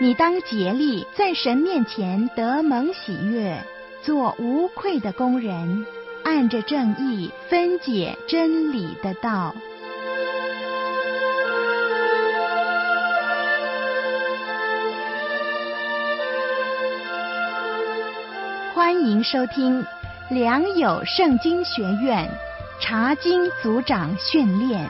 你当竭力在神面前得蒙喜悦，做无愧的工人，按着正义分解真理的道。欢迎收听良友圣经学院查经组长训练。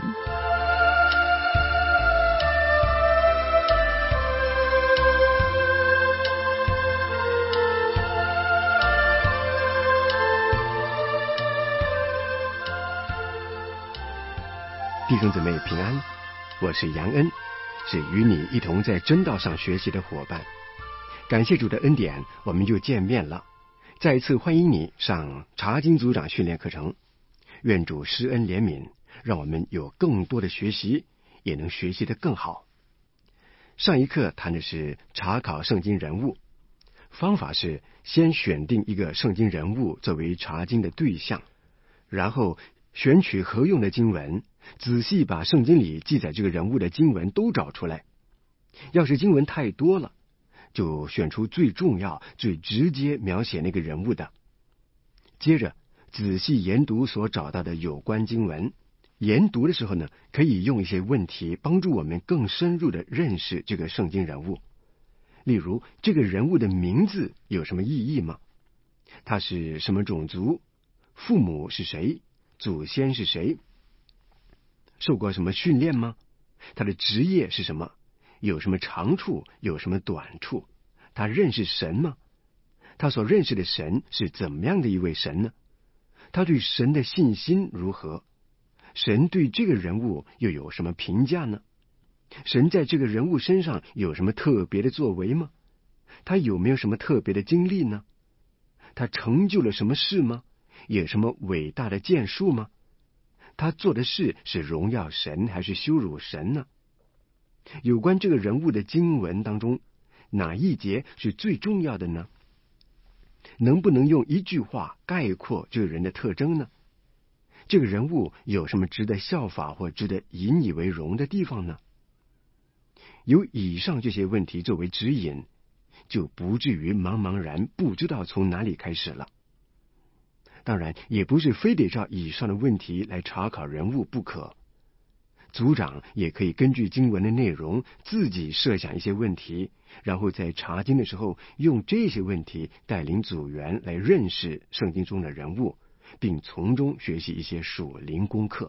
弟兄姊妹平安，我是杨恩，是与你一同在真道上学习的伙伴。感谢主的恩典，我们又见面了。再一次欢迎你上查经组长训练课程。愿主施恩怜悯，让我们有更多的学习，也能学习得更好。上一课谈的是查考圣经人物，方法是先选定一个圣经人物作为查经的对象，然后选取合用的经文，仔细把圣经里记载这个人物的经文都找出来。要是经文太多了，就选出最重要、最直接描写那个人物的。接着仔细研读所找到的有关经文。研读的时候呢，可以用一些问题帮助我们更深入的认识这个圣经人物。例如，这个人物的名字有什么意义吗？他是什么种族？父母是谁？祖先是谁？受过什么训练吗？他的职业是什么？有什么长处？有什么短处？他认识神吗？他所认识的神是怎么样的一位神呢？他对神的信心如何？神对这个人物又有什么评价呢？神在这个人物身上有什么特别的作为吗？他有没有什么特别的经历呢？他成就了什么事吗？有什么伟大的建树吗？他做的事是荣耀神还是羞辱神呢？有关这个人物的经文当中，哪一节是最重要的呢？能不能用一句话概括这个人的特征呢？这个人物有什么值得效法或值得引以为荣的地方呢？有以上这些问题作为指引，就不至于茫茫然不知道从哪里开始了。当然，也不是非得照以上的问题来查考人物不可。组长也可以根据经文的内容自己设想一些问题，然后在查经的时候用这些问题带领组员来认识圣经中的人物，并从中学习一些属灵功课。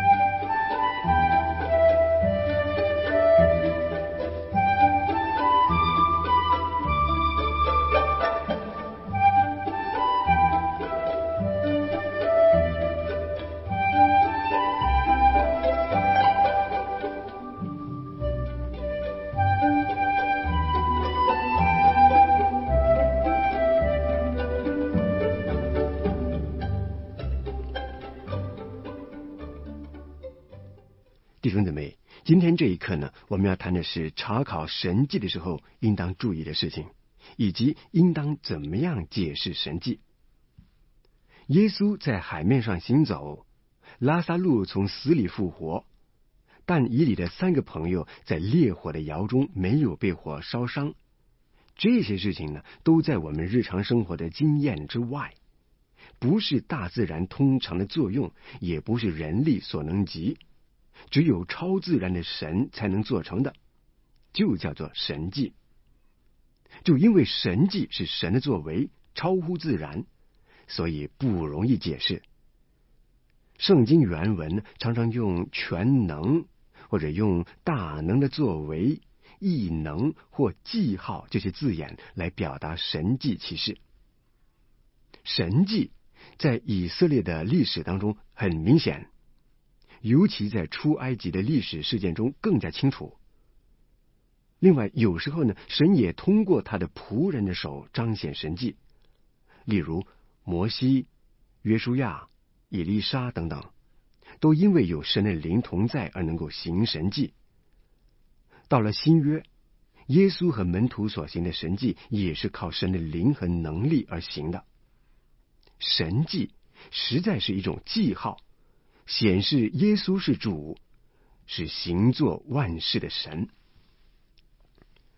弟兄姊妹，今天这一课呢，我们要谈的是查考神迹的时候应当注意的事情，以及应当怎么样解释神迹。耶稣在海面上行走，拉撒路从死里复活，但以理的3个朋友在烈火的窑中没有被火烧伤。这些事情呢，都在我们日常生活的经验之外，不是大自然通常的作用，也不是人力所能及。只有超自然的神才能做成的，就叫做神迹。就因为神迹是神的作为，超乎自然，所以不容易解释。圣经原文常常用全能，或者用大能的作为、异能或记号这些字眼来表达神迹奇事。神迹在以色列的历史当中很明显，尤其在出埃及的历史事件中更加清楚。另外，有时候呢，神也通过他的仆人的手彰显神迹，例如摩西、约书亚、以利沙等等，都因为有神的灵同在而能够行神迹。到了新约，耶稣和门徒所行的神迹也是靠神的灵和能力而行的。神迹实在是一种记号，显示耶稣是主，是行作万事的神。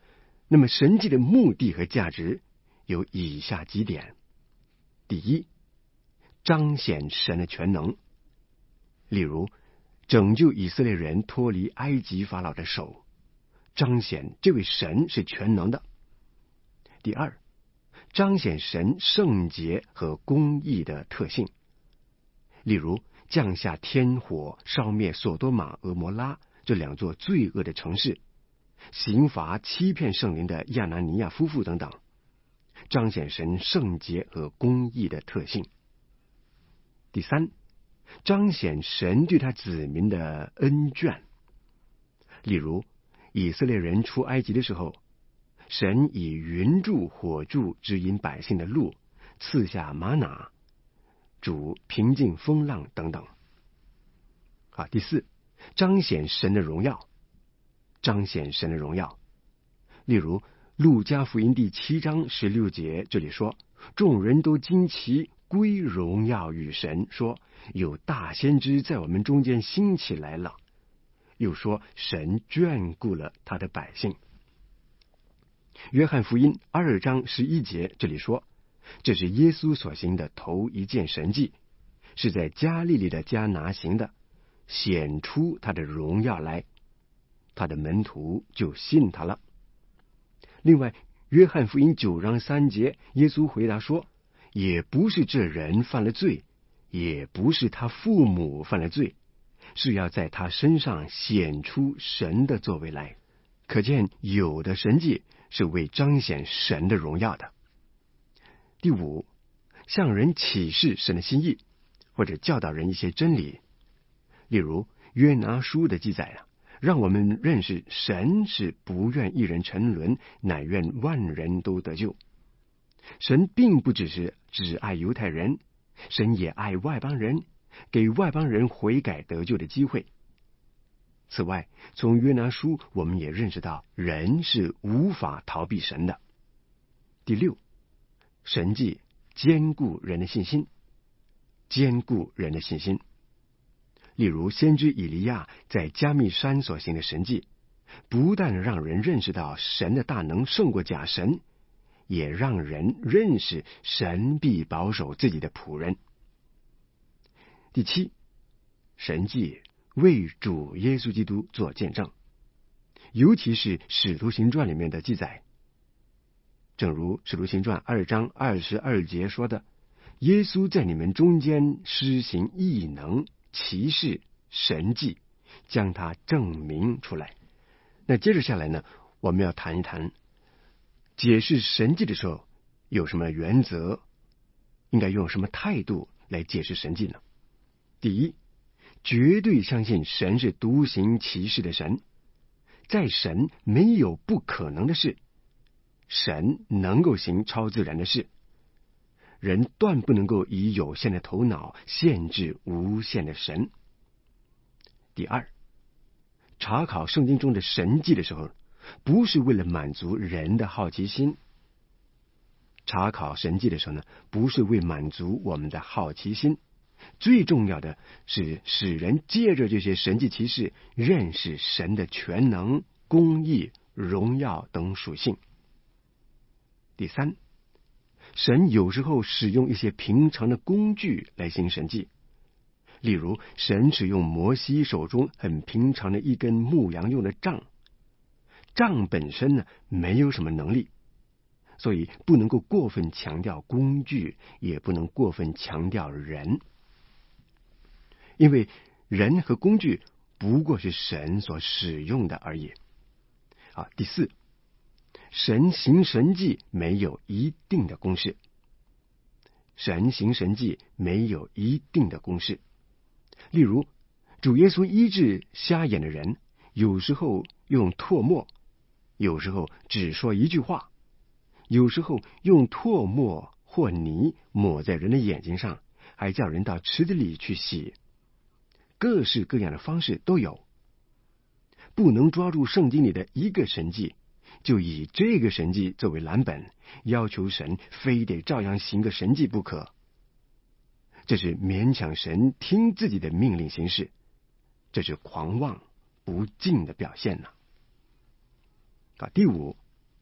那么神迹的目的和价值有以下几点：第一，彰显神的全能，例如拯救以色列人脱离埃及法老的手，彰显这位神是全能的。第二，彰显神圣洁和公义的特性，例如降下天火烧灭索多玛、俄摩拉这两座罪恶的城市，刑罚欺骗圣灵的亚拿尼亚夫妇等等，彰显神圣洁和公义的特性。第三，彰显神对他子民的恩眷，例如以色列人出埃及的时候，神以云柱火柱指引百姓的路，赐下玛拿，主平静风浪等等。第四，彰显神的荣耀，彰显神的荣耀。例如路加福音第7章16节，这里说，众人都惊奇，归荣耀与神，说有大先知在我们中间兴起来了。又说神眷顾了他的百姓。约翰福音2章11节，这里说，这是耶稣所行的头一件神迹，是在加利利的迦拿行的，显出他的荣耀来，他的门徒就信他了。另外约翰福音9章3节，耶稣回答说，也不是这人犯了罪，也不是他父母犯了罪，是要在他身上显出神的作为来。可见有的神迹是为彰显神的荣耀的。第五，向人启示神的心意，或者教导人一些真理。例如约拿书的记载让我们认识神是不愿一人沉沦，乃愿万人都得救。神并不只爱犹太人，神也爱外邦人，给外邦人悔改得救的机会。此外，从约拿书我们也认识到人是无法逃避神的。第六，神迹坚固人的信心，坚固人的信心。例如先知以利亚在加密山所行的神迹，不但让人认识到神的大能胜过假神，也让人认识神必保守自己的仆人。第七，神迹为主耶稣基督做见证，尤其是使徒行传里面的记载。正如使徒行传2章22节说的，耶稣在你们中间施行异能、奇事、神迹，将它证明出来。那接着下来呢，我们要谈一谈解释神迹的时候有什么原则，应该用什么态度来解释神迹呢？第一，绝对相信神是独行其事的神，在神没有不可能的事，神能够行超自然的事，人断不能够以有限的头脑限制无限的神。第二，查考圣经中的神迹的时候，不是为了满足人的好奇心。查考神迹的时候呢，不是为满足我们的好奇心，最重要的是使人借着这些神迹奇事认识神的全能、公义、荣耀等属性。第三，神有时候使用一些平常的工具来行神迹，例如神使用摩西手中很平常的一根牧羊用的杖，杖本身呢没有什么能力，所以不能够过分强调工具，也不能过分强调人，因为人和工具不过是神所使用的而已。第四，神行神迹没有一定的公式，神行神迹没有一定的公式。例如主耶稣医治瞎眼的人，有时候用唾沫，有时候只说一句话，有时候用唾沫或泥抹在人的眼睛上，还叫人到池子里去洗，各式各样的方式都有。不能抓住圣经里的一个神迹，就以这个神迹作为蓝本，要求神非得照样行个神迹不可。这是勉强神听自己的命令行事，这是狂妄不敬的表现呢。第五，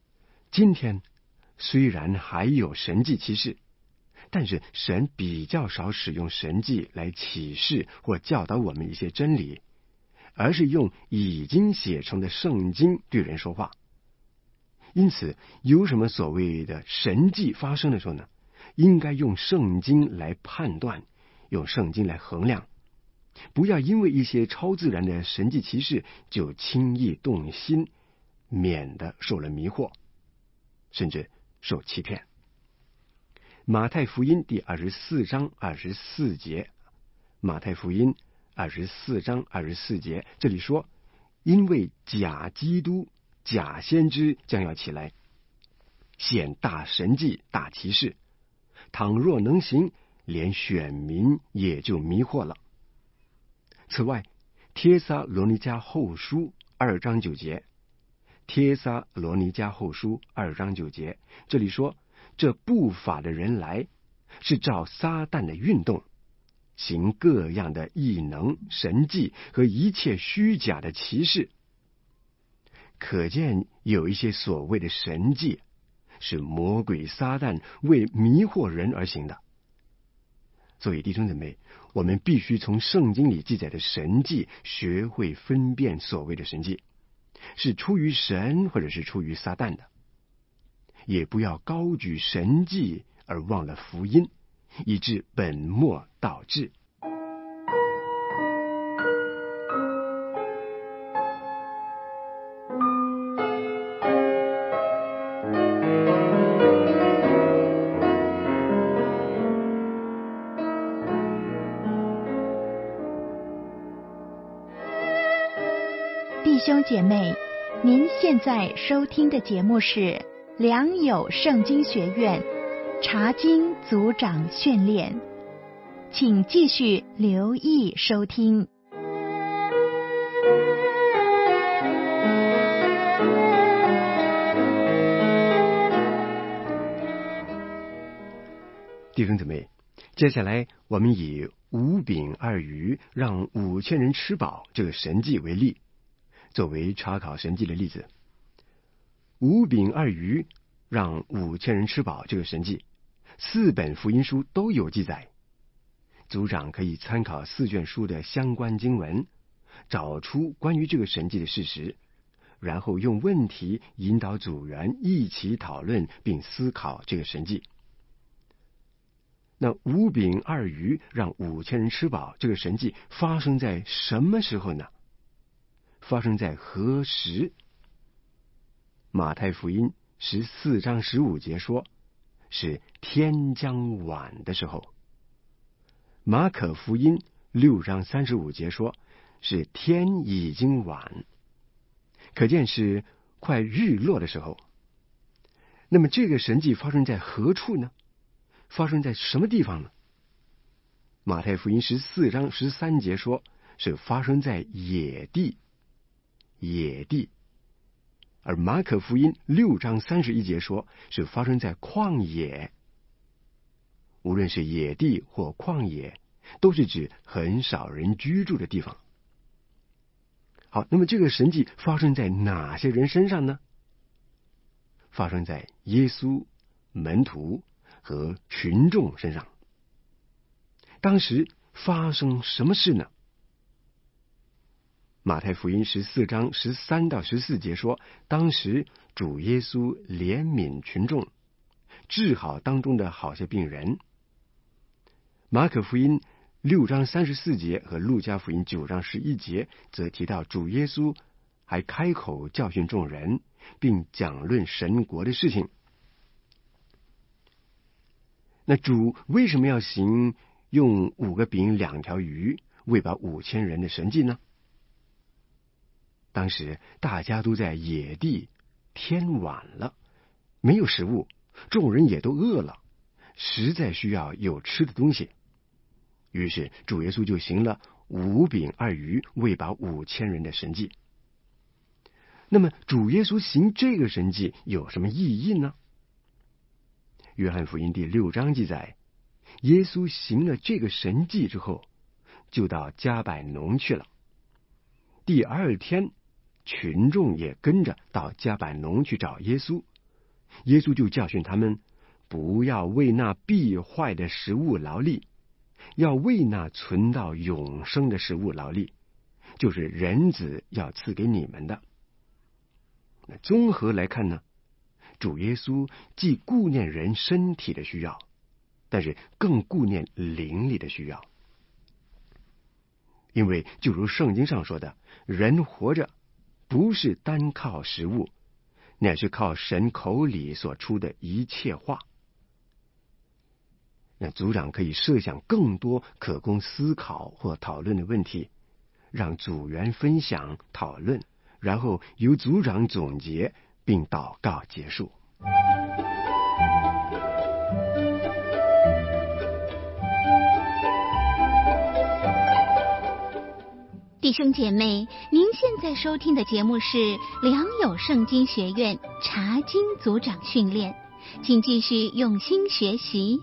今天虽然还有神迹奇事，但是神比较少使用神迹来启示或教导我们一些真理，而是用已经写成的圣经对人说话。因此，有什么所谓的神迹发生的时候呢，应该用圣经来判断，用圣经来衡量，不要因为一些超自然的神迹奇事就轻易动心，免得受了迷惑，甚至受欺骗。马太福音第24章24节，马太福音24章24节，这里说，因为假基督、假先知将要起来，显大神迹、大奇事，倘若能行，连选民也就迷惑了。此外，帖撒罗尼迦后书2章9节，帖撒罗尼迦后书2章9节，这里说，这不法的人来，是照撒旦的运动，行各样的异能、神迹和一切虚假的奇事。可见有一些所谓的神迹，是魔鬼撒旦为迷惑人而行的。所以弟兄姊妹，我们必须从圣经里记载的神迹学会分辨所谓的神迹是出于神或者是出于撒旦的，也不要高举神迹而忘了福音，以致本末倒置。 弟兄姐妹，您现在收听的节目是良友圣经学院查经组长训练，请继续留意收听。 弟兄姊妹，接下来我们以5饼2鱼让5000人吃饱这个神迹为例，作为查考神迹的例子。5饼2鱼让5000人吃饱这个神迹，4本福音书都有记载。组长可以参考4卷书的相关经文，找出关于这个神迹的事实，然后用问题引导组员一起讨论并思考这个神迹。那5饼2鱼让5000人吃饱这个神迹发生在什么时候呢？发生在何时？马太福音14章15节说，是天将晚的时候。马可福音6章35节说，是天已经晚，可见是快日落的时候。那么这个神迹发生在何处呢？发生在什么地方呢？马太福音14章13节说，是发生在野地，而马可福音6章31节说，是发生在旷野。无论是野地或旷野，都是指很少人居住的地方。好，那么这个神迹发生在哪些人身上呢？发生在耶稣、门徒和群众身上。当时发生什么事呢？马太福音14章13到14节说，当时主耶稣怜悯群众，治好当中的好些病人。马可福音6章34节和路加福音9章11节则提到主耶稣还开口教训众人，并讲论神国的事情。那主为什么要行用5个饼2条鱼喂饱5000人的神迹呢？当时大家都在野地，天晚了，没有食物，众人也都饿了，实在需要有吃的东西。于是主耶稣就行了5饼2鱼喂饱5000人的神迹。那么主耶稣行这个神迹有什么意义呢？约翰福音第6章记载，耶稣行了这个神迹之后，就到迦百农去了。第2天，群众也跟着到迦百农去找耶稣， 耶稣就教训他们，不要为那必坏的食物劳力，要为那存到永生的食物劳力，就是人子要赐给你们的。那综合来看呢，主耶稣既顾念人身体的需要，但是更顾念灵里的需要。因为就如圣经上说的，人活着不是单靠食物，乃是靠神口里所出的一切话。那组长可以设想更多可供思考或讨论的问题，让组员分享讨论，然后由组长总结并祷告结束。 弟兄姐妹，您现在收听的节目是良友圣经学院查经组长训练，请继续用心学习。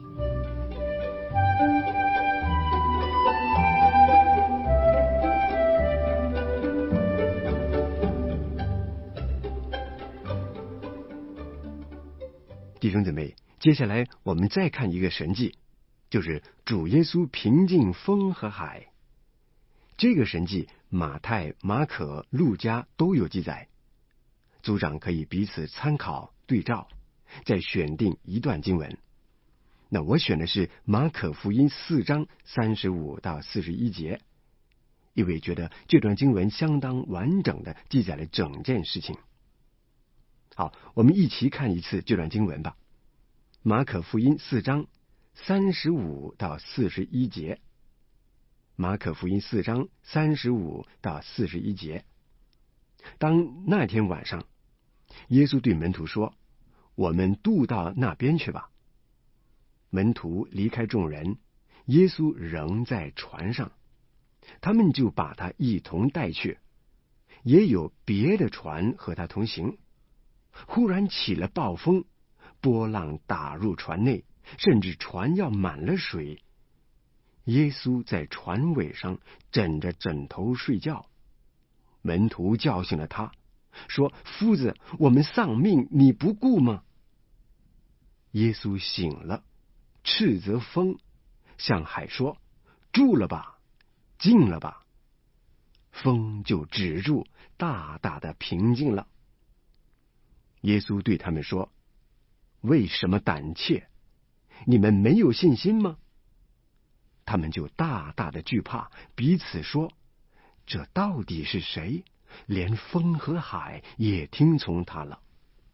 弟兄姊妹，接下来我们再看一个神迹，就是主耶稣平静风和海。这个神迹马太、马可、路加都有记载，组长可以彼此参考对照，再选定一段经文。那我选的是马可福音4章35到41节，因为觉得这段经文相当完整的记载了整件事情。好，我们一起看一次这段经文吧。马可福音4章35到41节。马可福音4章35到41节。当那天晚上，耶稣对门徒说：“我们渡到那边去吧。”门徒离开众人，耶稣仍在船上，他们就把他一同带去。也有别的船和他同行。忽然起了暴风，波浪打入船内，甚至船要满了水。耶稣在船尾上枕着枕头睡觉。门徒叫醒了他，说：“夫子，我们丧命，你不顾吗？”耶稣醒了，斥责风，向海说：“住了吧，静了吧。”风就止住，大大的平静了。耶稣对他们说：“为什么胆怯？你们没有信心吗？”他们就大大的惧怕，彼此说：“这到底是谁？连风和海也听从他了。”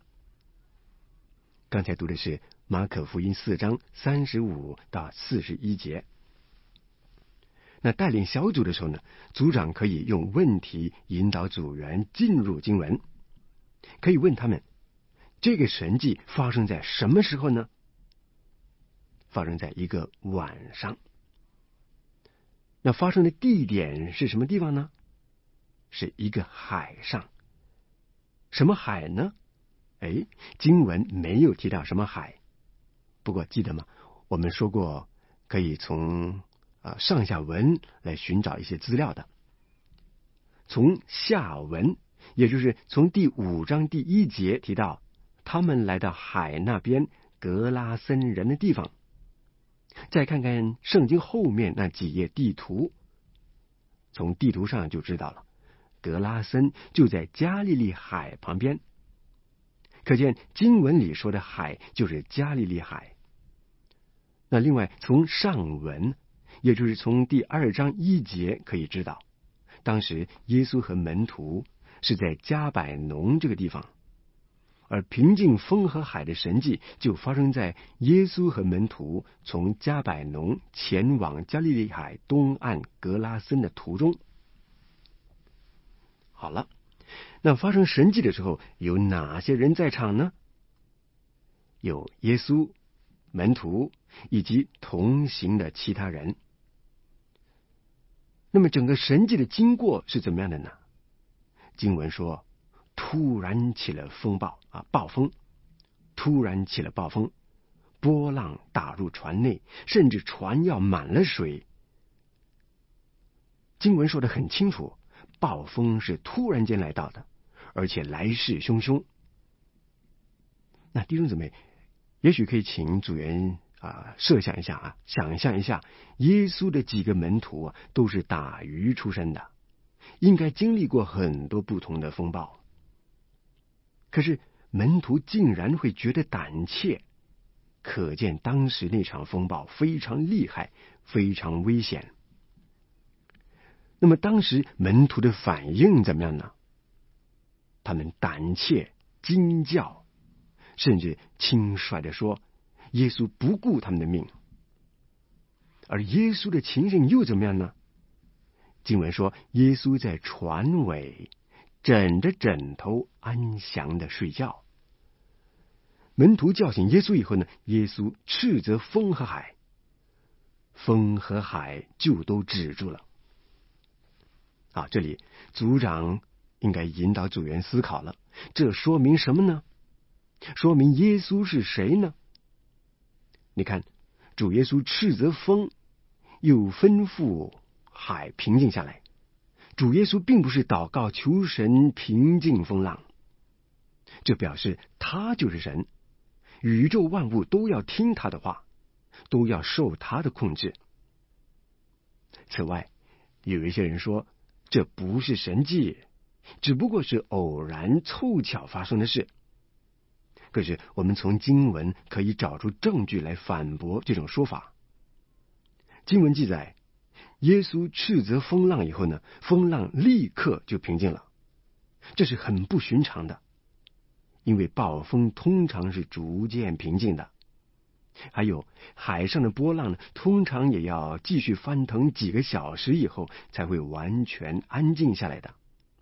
刚才读的是马可福音4章35到41节。那带领小组的时候呢，组长可以用问题引导组员进入经文，可以问他们：这个神迹发生在什么时候呢？发生在一个晚上。那发生的地点是什么地方呢？是一个海上。什么海呢？经文没有提到什么海。不过记得吗？我们说过可以从上下文来寻找一些资料的。从下文，也就是从第5章第1节提到他们来到海那边格拉森人的地方。再看看圣经后面那几页地图，从地图上就知道了，格拉森就在加利利海旁边。可见经文里说的海就是加利利海。那另外从上文，也就是从第2章1节可以知道，当时耶稣和门徒是在加百农这个地方，而平静风和海的神迹就发生在耶稣和门徒从加百农前往加利利海东岸格拉森的途中。好了，那发生神迹的时候有哪些人在场呢？有耶稣、门徒以及同行的其他人。那么整个神迹的经过是怎么样的呢？经文说，突然起了暴风，突然起了暴风，波浪打入船内，甚至船要满了水。经文说得很清楚，暴风是突然间来到的，而且来势汹汹。 那弟兄姊妹，也许可以请组员设想一下想象一下，耶稣的几个门徒都是打鱼出身的，应该经历过很多不同的风暴。可是门徒竟然会觉得胆怯，可见当时那场风暴非常厉害，非常危险。那么当时门徒的反应怎么样呢？他们胆怯、惊叫，甚至轻率地说耶稣不顾他们的命。而耶稣的情形又怎么样呢？经文说，耶稣在船尾枕着枕头安详地睡觉。门徒叫醒耶稣以后呢，耶稣斥责风和海，风和海就都止住了。这里组长应该引导组员思考了，这说明什么呢？说明耶稣是谁呢？你看，主耶稣斥责风，又吩咐海平静下来。主耶稣并不是祷告求神平静风浪，这表示他就是神，宇宙万物都要听他的话，都要受他的控制。此外，有一些人说这不是神迹，只不过是偶然凑巧发生的事。可是我们从经文可以找出证据来反驳这种说法。经文记载，耶稣斥责风浪以后呢，风浪立刻就平静了。这是很不寻常的，因为暴风通常是逐渐平静的。还有海上的波浪呢，通常也要继续翻腾几个小时以后才会完全安静下来的。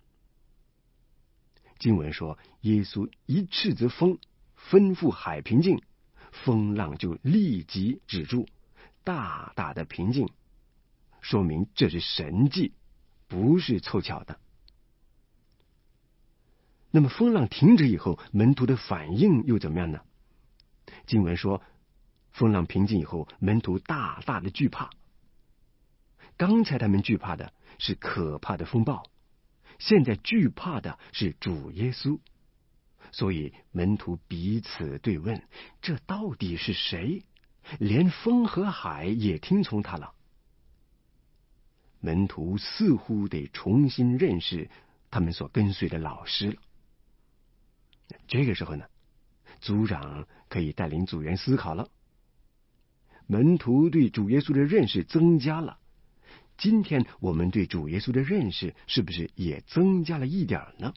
经文说，耶稣一斥责风，吩咐海平静，风浪就立即止住，大大的平静，说明这是神迹，不是凑巧的。那么风浪停止以后，门徒的反应又怎么样呢？经文说，风浪平静以后，门徒大大的惧怕。刚才他们惧怕的是可怕的风暴，现在惧怕的是主耶稣。所以门徒彼此对问，这到底是谁？连风和海也听从他了。门徒似乎得重新认识他们所跟随的老师了。这个时候呢，组长可以带领组员思考了。门徒对主耶稣的认识增加了，今天我们对主耶稣的认识是不是也增加了一点呢？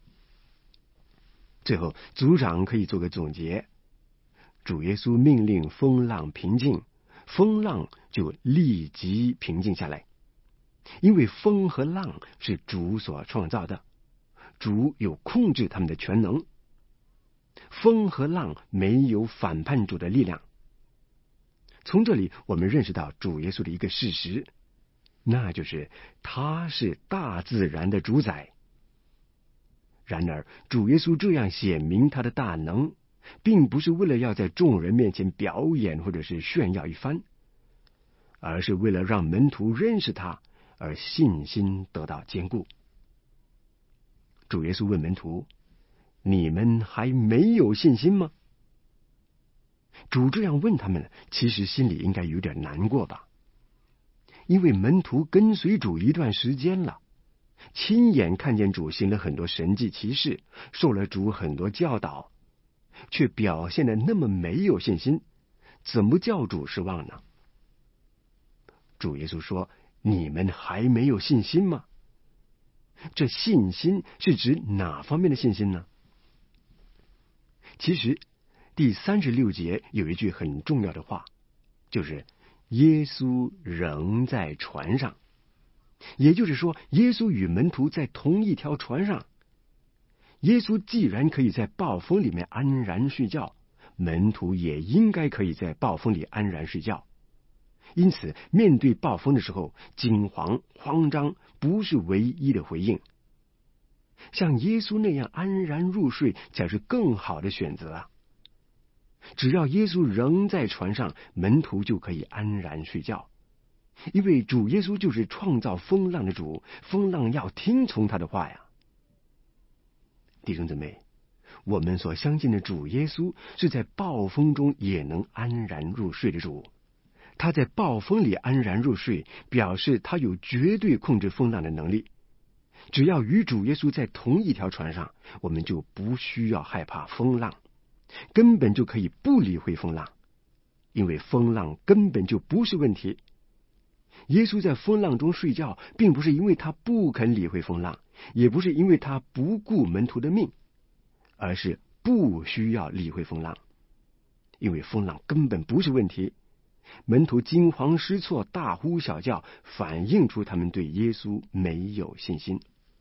最后组长可以做个总结，主耶稣命令风浪平静，风浪就立即平静下来。因为风和浪是主所创造的，主有控制他们的全能，风和浪没有反叛主的力量。从这里我们认识到主耶稣的一个事实，那就是他是大自然的主宰。然而主耶稣这样显明他的大能，并不是为了要在众人面前表演或者是炫耀一番，而是为了让门徒认识他，而信心得到坚固。主耶稣问门徒，你们还没有信心吗？主这样问他们，其实心里应该有点难过吧，因为门徒跟随主一段时间了，亲眼看见主行了很多神迹奇事，受了主很多教导，却表现得那么没有信心，怎么叫主失望呢？主耶稣说，你们还没有信心吗？这信心是指哪方面的信心呢？其实第36节有一句很重要的话，就是耶稣仍在船上。也就是说，耶稣与门徒在同一条船上。耶稣既然可以在暴风里面安然睡觉，门徒也应该可以在暴风里安然睡觉。因此面对暴风的时候，惊惶慌张不是唯一的回应，像耶稣那样安然入睡才是更好的选择啊！只要耶稣仍在船上，门徒就可以安然睡觉，因为主耶稣就是创造风浪的主，风浪要听从他的话呀。弟兄姊妹， 我们所相信的主耶稣是在暴风中也能安然入睡的主。他在暴风里安然入睡，表示他有绝对控制风浪的能力。只要与主耶稣在同一条船上，我们就不需要害怕风浪，根本就可以不理会风浪，因为风浪根本就不是问题。耶稣在风浪中睡觉，并不是因为他不肯理会风浪，也不是因为他不顾门徒的命，而是不需要理会风浪，因为风浪根本不是问题。门徒惊慌失措，大呼小叫，反映出他们对耶稣没有信心。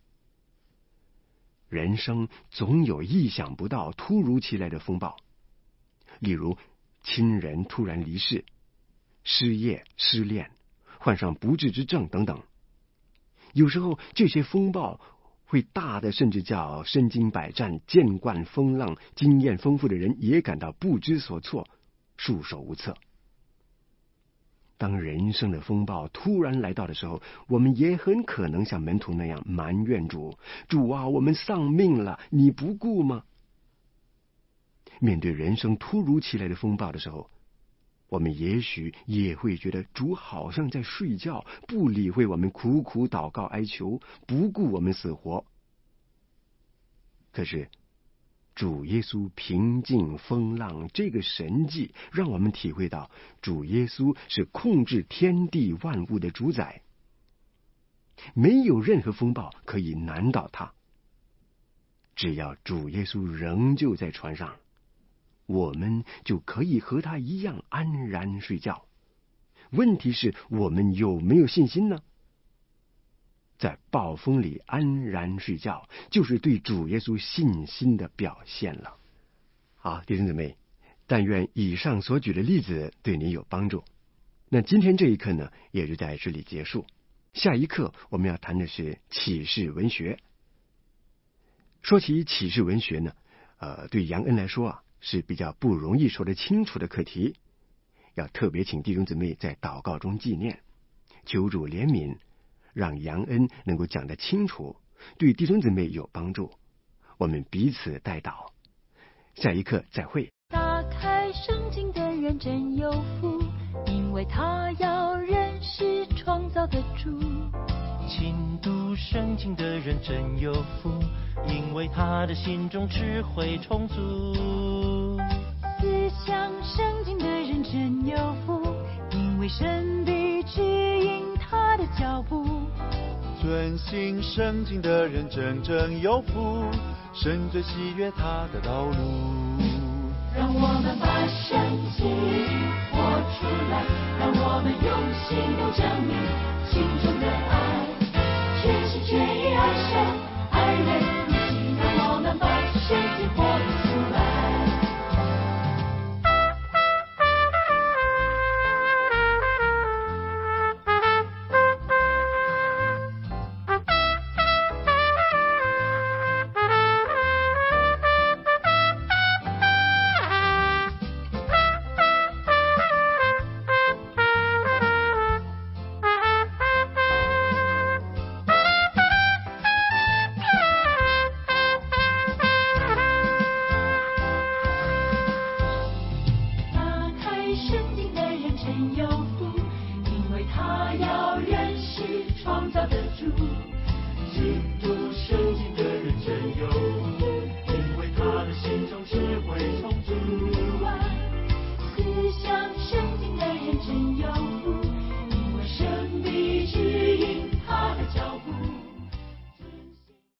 人生总有意想不到、突如其来的风暴，例如亲人突然离世、失业、失恋、患上不治之症等等。有时候这些风暴会大的甚至叫身经百战、见惯风浪、经验丰富的人也感到不知所措、束手无策。当人生的风暴突然来到的时候，我们也很可能像门徒那样埋怨主：主啊，我们丧命了，你不顾吗？面对人生突如其来的风暴的时候，我们也许也会觉得主好像在睡觉，不理会我们苦苦祷告哀求，不顾我们死活。可是主耶稣平静风浪这个神迹，让我们体会到主耶稣是控制天地万物的主宰，没有任何风暴可以难倒他。只要主耶稣仍旧在船上，我们就可以和他一样安然睡觉。问题是我们有没有信心呢？在暴风里安然睡觉，就是对主耶稣信心的表现了。好，弟兄姊妹，但愿以上所举的例子对你有帮助。那今天这一课呢，也就在这里结束。下一课我们要谈的是启示文学。说起启示文学呢，对杨恩来说啊，是比较不容易说得清楚的课题，要特别请弟兄姊妹在祷告中纪念，求主怜悯，让杨恩能够讲得清楚，对弟兄姊妹有帮助。我们彼此代祷，下一课再会。 打开圣经的人真有福，因为他要认识创造的主。 勤读圣经的人真有福，因为他的心中智慧充足。 思想圣经的人真有福，因为神必指引他的脚步。 遵行圣经的人真有福，神最喜悦他的道路。 让我们把圣经活出来，让我们用行动证明心中的爱，全心全意爱神爱人。